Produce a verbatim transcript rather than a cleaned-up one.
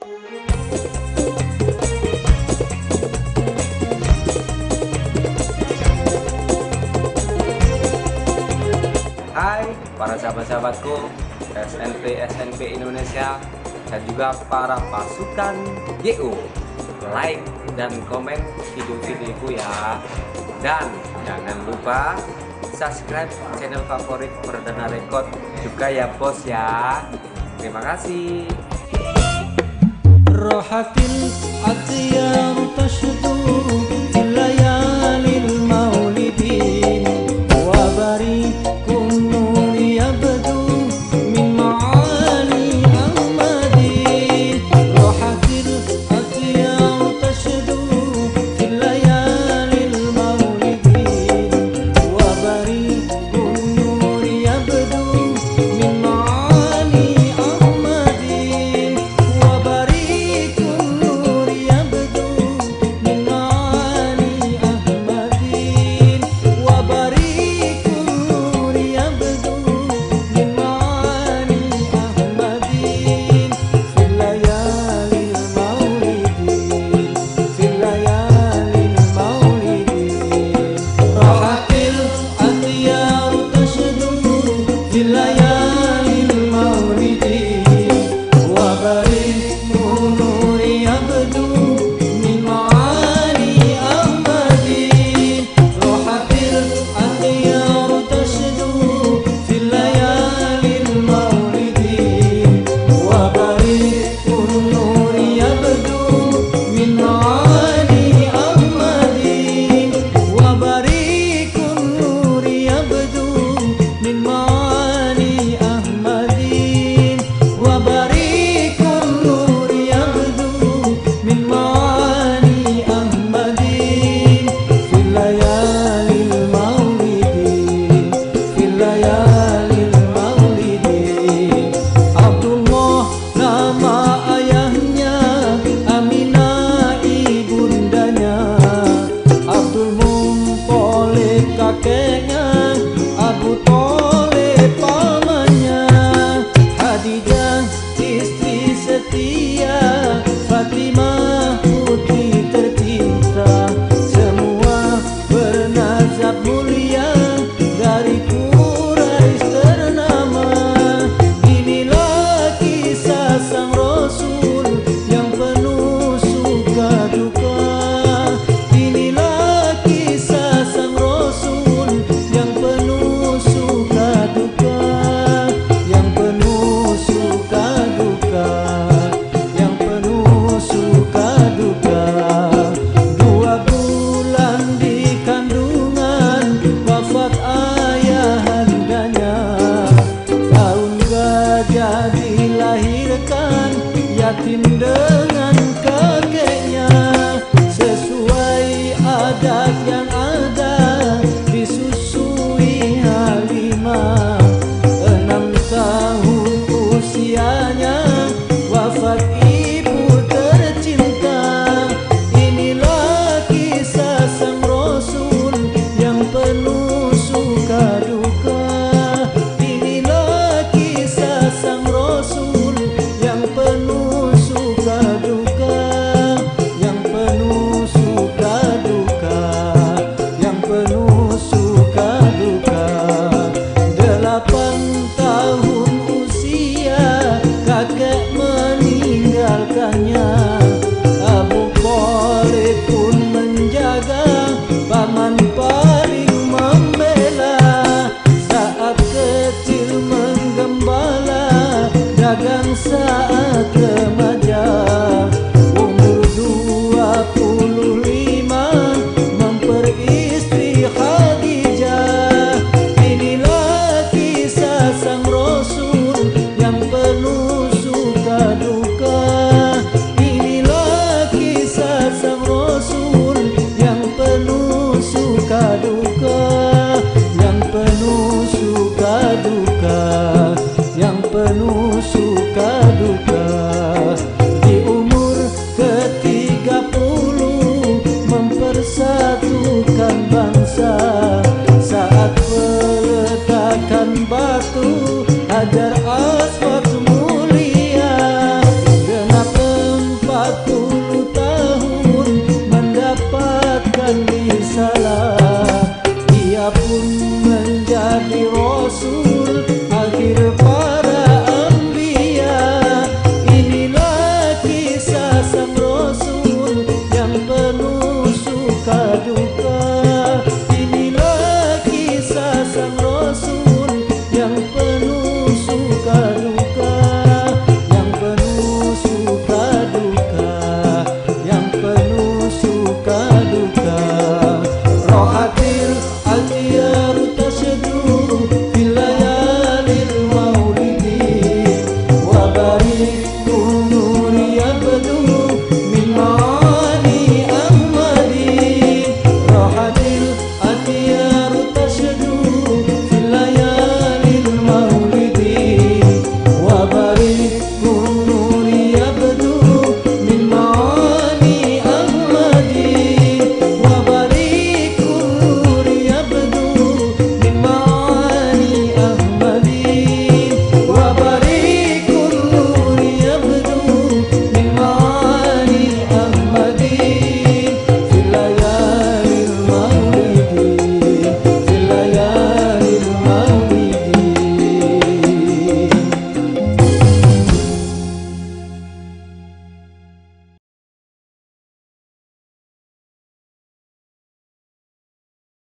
Hai para sahabat-sahabatku S N P S N P Indonesia dan juga para pasukan G U, like dan komen video-videoku ya, dan jangan lupa subscribe channel favorit Perdana Record juga ya bos ya. Terima kasih. Rohatil atiyam tashdu layalil maulidin wa barikum nuri yabdu min ma'ali ahmadin. Rohatil atiyam tashdu layalil maulidin wa barikum nuri yabdu min ma'ali ahmadin wa barikum nuri yabdu min ma'ali ahmadin wa barikum nuri yabdu min ma'ali ahmadin fil layalil maulidin fil layalil maulidin. Rahatil atiyar tashdu fil layalil maulidin wa barikum nuri yabdu min ma'ali ahmadin. Rahatil atiyar tashdu fil layalil maulidin wa barikum nuri yabdu min ma'ali ahmadin wa barikum nuri yabdu min ma'ali ahmadin wa barikum nuri yabdu min ma'ali ahmadin fil layalil maulidin fil layalil maulidin. Abdullah nama ayahnya, Aminah ibundanya, Abdul Muthalib kakeknya, Abu Thalib pamannya, Khadijah istri setia, Fatimah putri tercinta, semua bernasab mulia dari Quraisy ternama. Inilah kisah sang Rasul yang penuh suka duka. Inilah kisah sang Rasul salam